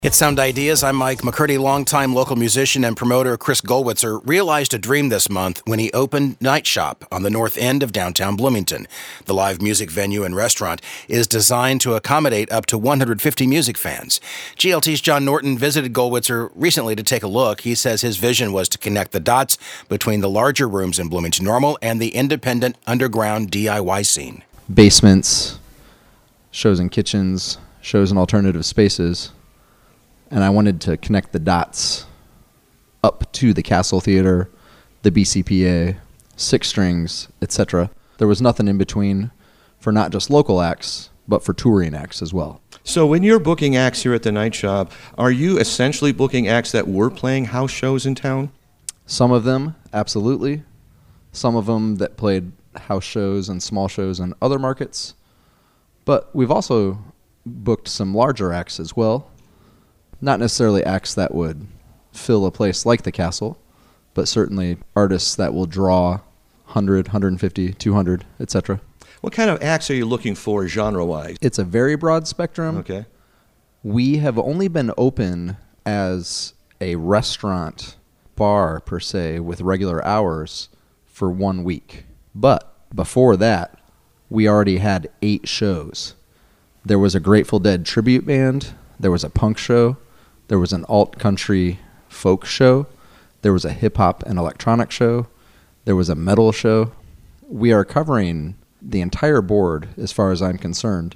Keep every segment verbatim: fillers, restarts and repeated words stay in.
It's Sound Ideas. I'm Mike McCurdy. Longtime local musician and promoter Chris Goldwitzer realized a dream this month when he opened Night Shop on the north end of downtown Bloomington. The live music venue and restaurant is designed to accommodate up to one hundred fifty music fans. G L T's John Norton visited Goldwitzer recently to take a look. He says his vision was to connect the dots between the larger rooms in Bloomington Normal and the independent underground D I Y scene. Basements, shows in kitchens, shows in alternative spaces. And I wanted to connect the dots up to the Castle Theater, the B C P A, Six Strings, et cetera. There was nothing in between for not just local acts, but for touring acts as well. So when you're booking acts here at the Night Shop, are you essentially booking acts that were playing house shows in town? Some of them, absolutely. Some of them that played house shows and small shows in other markets. But we've also booked some larger acts as well. Not necessarily acts that would fill a place like the Castle, but certainly artists that will draw one hundred, one hundred fifty, two hundred, et cetera. What kind of acts are you looking for genre-wise? It's a very broad spectrum. Okay. We have only been open as a restaurant bar, per se, with regular hours for one week. But before that, we already had eight shows. There was a Grateful Dead tribute band. There was a punk show. There was an alt-country folk show. There was a hip-hop and electronic show. There was a metal show. We are covering the entire board, as far as I'm concerned,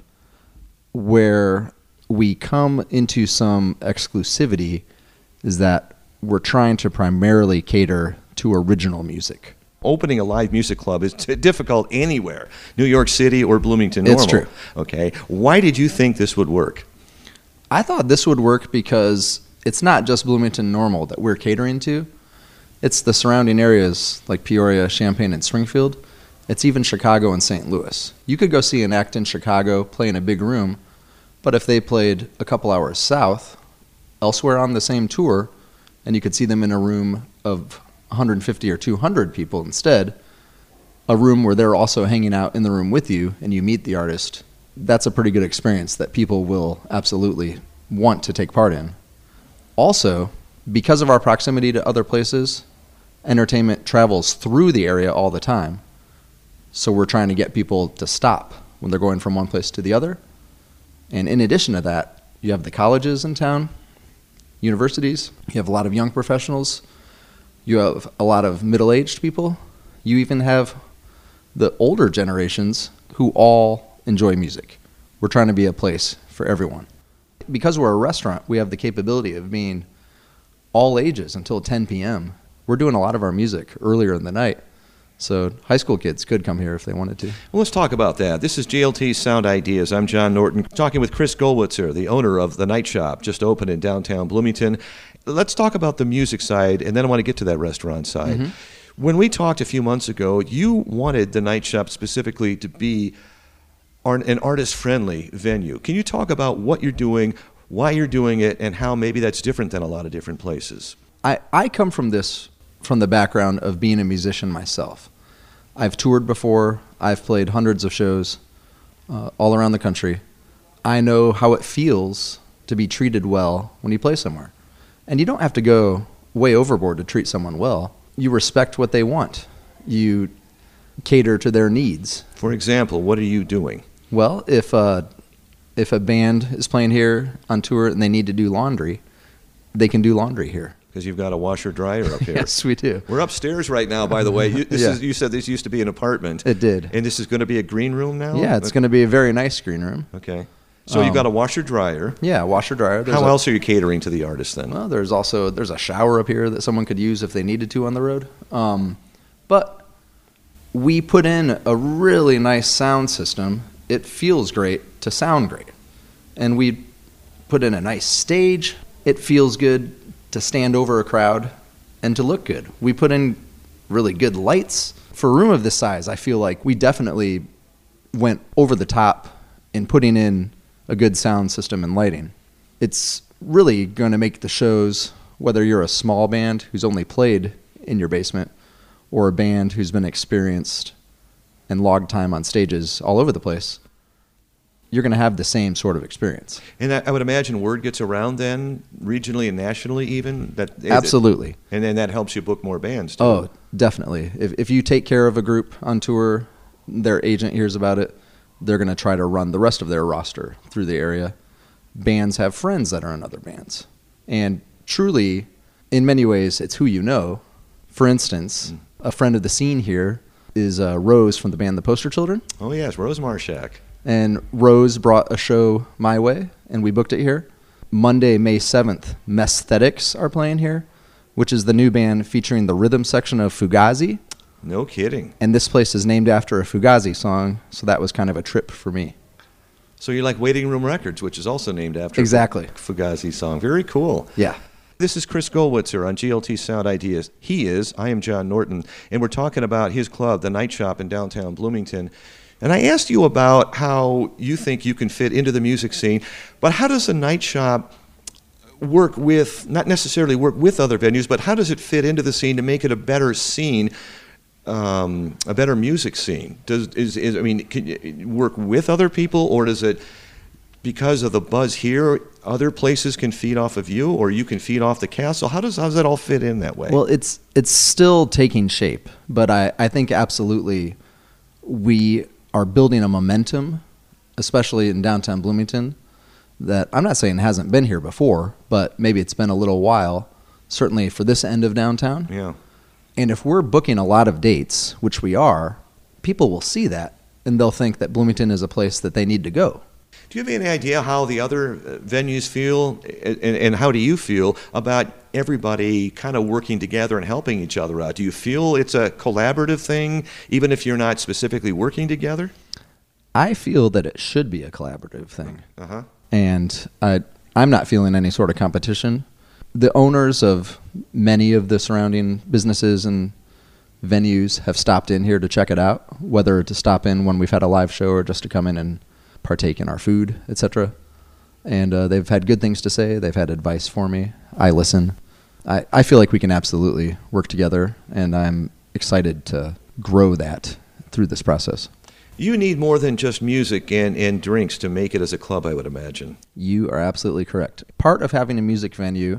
where we come into some exclusivity is that we're trying to primarily cater to original music. Opening a live music club is t- difficult anywhere, New York City or Bloomington Normal. It's true. Okay. Why did you think this would work? I thought this would work because it's not just Bloomington Normal that we're catering to. It's the surrounding areas like Peoria, Champaign, and Springfield. It's even Chicago and Saint Louis. You could go see an act in Chicago, play in a big room, but if they played a couple hours south, elsewhere on the same tour, and you could see them in a room of one hundred fifty or two hundred people instead, a room where they're also hanging out in the room with you and you meet the artist, that's a pretty good experience that people will absolutely want to take part in. Also, because of our proximity to other places, entertainment travels through the area all the time. So we're trying to get people to stop when they're going from one place to the other. And in addition to that, you have the colleges in town, universities, you have a lot of young professionals, you have a lot of middle-aged people, you even have the older generations who all enjoy music. We're trying to be a place for everyone. Because we're a restaurant, we have the capability of being all ages until ten p.m. We're doing a lot of our music earlier in the night, so high school kids could come here if they wanted to. Well, let's talk about that. This is G L T's Sound Ideas. I'm John Norton, talking with Chris Goldwitzer, the owner of the Night Shop, just opened in downtown Bloomington. Let's talk about the music side, and then I want to get to that restaurant side. Mm-hmm. When we talked a few months ago, you wanted the Night Shop specifically to be an artist-friendly venue. Can you talk about what you're doing, why you're doing it, and how maybe that's different than a lot of different places? I, I come from this, from the background of being a musician myself. I've toured before. I've played hundreds of shows uh, all around the country. I know how it feels to be treated well when you play somewhere. And you don't have to go way overboard to treat someone well. You respect what they want. You cater to their needs. For example, what are you doing? Well, if uh, if a band is playing here on tour and they need to do laundry, they can do laundry here. Because you've got a washer dryer up here. Yes, we do. We're upstairs right now, by the way. You, this yeah. is, you said this used to be an apartment. It did. And this is going to be a green room now? Yeah, it's going to be a very nice green room. Okay. So um, you've got a washer dryer. Yeah, washer dryer. There's How a, else are you catering to the artists then? Well, there's also there's a shower up here that someone could use if they needed to on the road. Um, but we put in a really nice sound system. It feels great to sound great. And we put in a nice stage. It feels good to stand over a crowd and to look good. We put in really good lights. For a room of this size, I feel like we definitely went over the top in putting in a good sound system and lighting. It's really going to make the shows, whether you're a small band who's only played in your basement or a band who's been experienced and logged time on stages all over the place, you're going to have the same sort of experience. And I, I would imagine word gets around then, regionally and nationally even? That, Absolutely. It, and then that helps you book more bands, too. Oh, definitely. If, if you take care of a group on tour, their agent hears about it, they're going to try to run the rest of their roster through the area. Bands have friends that are in other bands. And truly, in many ways, it's who you know. For instance, mm. a friend of the scene here is uh, Rose from the band The Poster Children. Oh, yes, Rose Marshak. And Rose brought a show my way, and we booked it here. Monday, May seventh, Mesthetics are playing here, which is the new band featuring the rhythm section of Fugazi. No kidding. And this place is named after a Fugazi song, so that was kind of a trip for me. So you're like Waiting Room Records, which is also named after exactly. a Fugazi song. Very cool. Yeah. This is Chris Goldwitzer on G L T Sound Ideas. He is, I am John Norton, and we're talking about his club, the Night Shop in downtown Bloomington. And I asked you about how you think you can fit into the music scene, but how does a night shop work with, not necessarily work with other venues, but how does it fit into the scene to make it a better scene, um, a better music scene? Does is, is I mean, can you work with other people, or does it, because of the buzz here, other places can feed off of you, or you can feed off the castle? How does how does that all fit in that way? Well, it's it's still taking shape, but I, I think absolutely we are building a momentum, especially in downtown Bloomington, that I'm not saying hasn't been here before, but maybe it's been a little while, certainly for this end of downtown. Yeah. And if we're booking a lot of dates, which we are, people will see that, and they'll think that Bloomington is a place that they need to go. Do you have any idea how the other venues feel, and, and how do you feel about everybody kind of working together and helping each other out? Do you feel it's a collaborative thing, even if you're not specifically working together? I feel that it should be a collaborative thing. Uh-huh. And I, I'm not feeling any sort of competition. The owners of many of the surrounding businesses and venues have stopped in here to check it out, whether to stop in when we've had a live show or just to come in and partake in our food, et cetera. And uh, they've had good things to say. They've had advice for me. I listen. I, I feel like we can absolutely work together, and I'm excited to grow that through this process. You need more than just music and, and drinks to make it as a club, I would imagine. You are absolutely correct. Part of having a music venue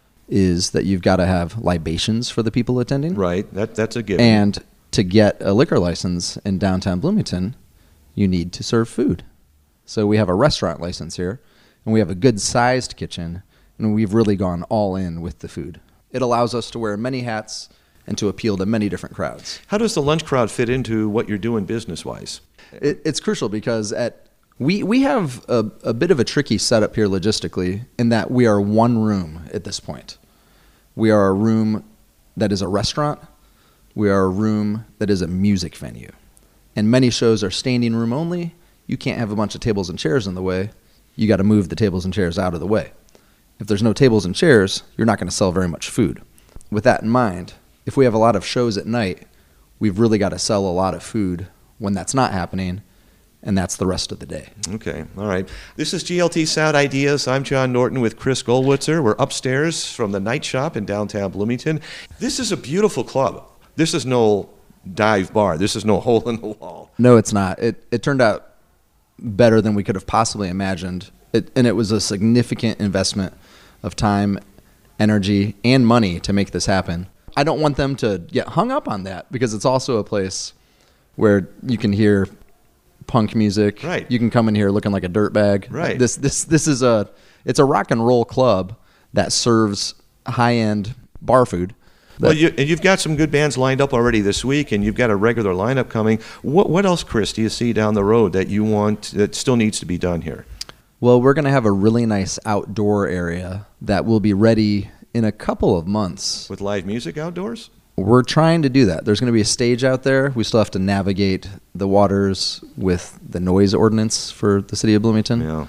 is that you've got to have libations for the people attending. Right, that that's a given. And to get a liquor license in downtown Bloomington, you need to serve food. So we have a restaurant license here, and we have a good-sized kitchen, and we've really gone all in with the food. It allows us to wear many hats and to appeal to many different crowds. How does the lunch crowd fit into what you're doing business-wise? It, it's crucial because at we we have a, a bit of a tricky setup here logistically in that we are one room at this point. We are a room that is a restaurant. We are a room that is a music venue. And many shows are standing room only. You can't have a bunch of tables and chairs in the way. You got to move the tables and chairs out of the way. If there's no tables and chairs, you're not going to sell very much food. With that in mind, if we have a lot of shows at night, we've really got to sell a lot of food when that's not happening, and that's the rest of the day. Okay, all right. This is G L T Sound Ideas. I'm John Norton with Chris Goldwitzer. We're upstairs from the Night Shop in downtown Bloomington. This is a beautiful club. This is no dive bar. This is no hole in the wall. No, it's not. It it turned out better than we could have possibly imagined. It, and it was a significant investment of time, energy, and money to make this happen. I don't want them to get hung up on that because it's also a place where you can hear punk music. Right. You can come in here looking like a dirtbag. Right. This this this is a it's a rock and roll club that serves high-end bar food. Well, you, and you've got some good bands lined up already this week, and you've got a regular lineup coming. What what else, Chris, do you see down the road that you want that still needs to be done here? Well, we're going to have a really nice outdoor area that will be ready in a couple of months. With live music outdoors? We're trying to do that. There's going to be a stage out there. We still have to navigate the waters with the noise ordinance for the city of Bloomington. Yeah.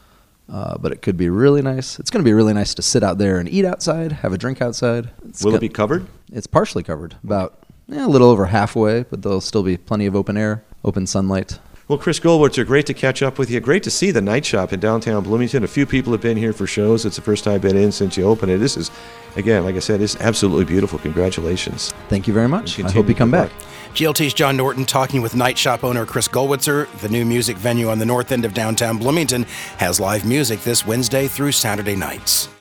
Uh, but it could be really nice. It's going to be really nice to sit out there and eat outside, have a drink outside. It's Will go- it be covered? It's partially covered, about eh, a little over halfway, but there'll still be plenty of open air, open sunlight. Well, Chris Goldwitzer, great to catch up with you. Great to see the Night Shop in downtown Bloomington. A few people have been here for shows. It's the first time I've been in since you opened it. This is, again, like I said, it's absolutely beautiful. Congratulations. Thank you very much. And I hope you come back. G L T's John Norton talking with Night Shop owner Chris Goldwitzer. The new music venue on the north end of downtown Bloomington has live music this Wednesday through Saturday nights.